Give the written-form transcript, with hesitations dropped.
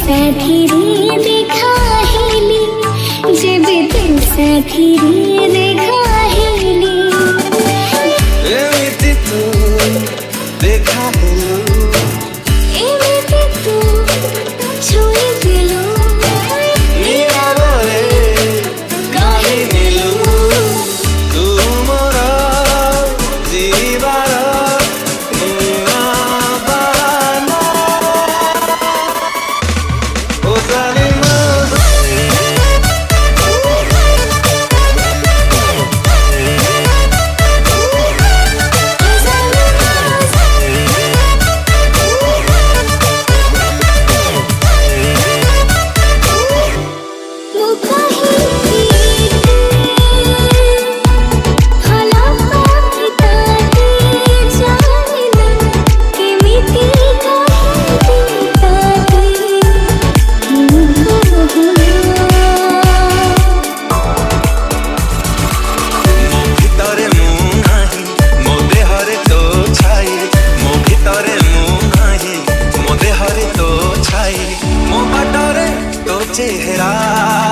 साथी देखा हेली, जब दिल साथी देखा हेली। एमिति तू देखा हेलु, एमिति तू छुई दिलु, नीरवरे कहि नेलु। तू मोर जीवार नूआ बाना। ओ जालिमा चेहरा